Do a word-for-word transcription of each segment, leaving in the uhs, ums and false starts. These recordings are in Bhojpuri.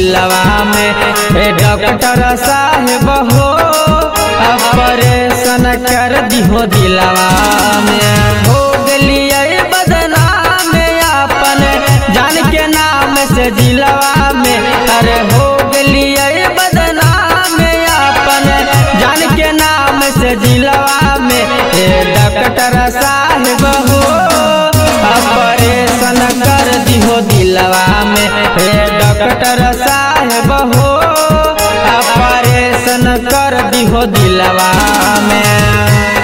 दिलवा में। ए डॉक्टर साहेब हो ऑपरेशन कर दिहो दिलवा में। हो गलिए बदनाम अपन जान के नाम से दिलवा में। अरे हो गलिए बदनाम अपन जान के नाम से दिलवा में। ए डॉक्टर साहेब हो ऑपरेशन कर दिहो दिलवा में। ए डॉक्टर साहेब हो ऑपरेशन कर दिहो दिलवा में।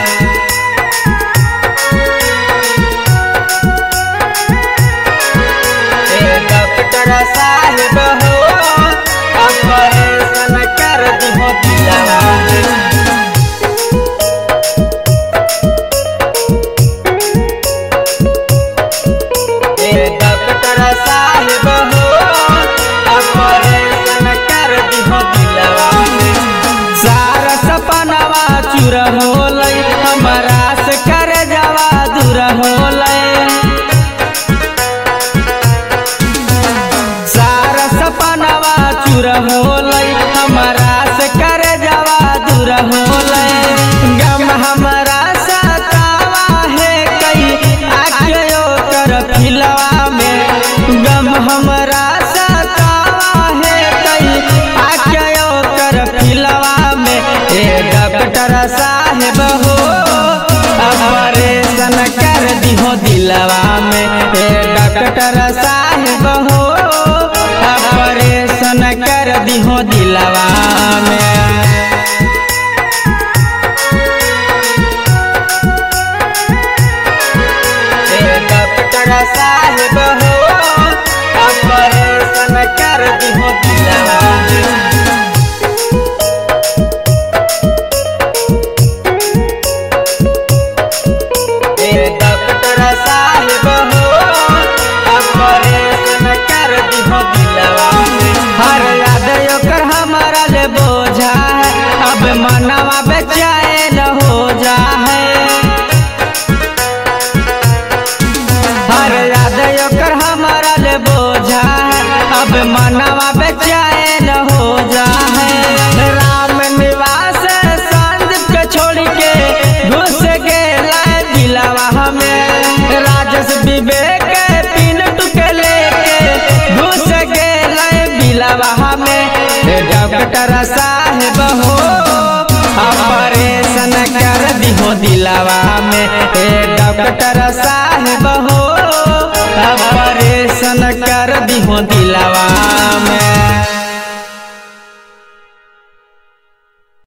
डॉक्टर साहेब हो ऑपरेशन कर दिहो दिलवा में। डॉक्टर साहेब हो ऑपरेशन कर दिहो दिलवा में। सारा सपनवा चूर होलै हमारा से कर जवा दूर होलै। सारा सपनवा चूर होलै हमारा से कर जवा दूर होलै। गम हमारा सतावा है कई आखियो कर फिलवा में। गम हमारा सतावा है कई आखियो कर फिलवा में। ए डॉक्टर साहेब हो ऑपरेशन कर दिहो दिलवा में। ए डॉक्टर साहेब हो ऑपरेशन कर दिहो दिलवा में। डॉक्टर साहेब हो ऑपरेशन कर दिहो दिलवा में। डॉक्टर साहेब हो ऑपरेशन कर दिहो दिलवा में। हर याद ओकर हमारा ले बोझा है अब मनवा बेचैन हो जा है। हर याद ओकर हमारा ले बोझा है अब मनवा बेचैन हो जा है। राम निवास संदीप के छोड़ के घुस गेला दिलवा में। राजेश विवेक पिनट के लेके घुस गेला दिलवा में। डॉक्टर साहेब हो ऑपरेशन कर दिहो दिलवा में। ए डॉक्टर साहेब हो ऑपरेशन कर दिहो दिलवा में।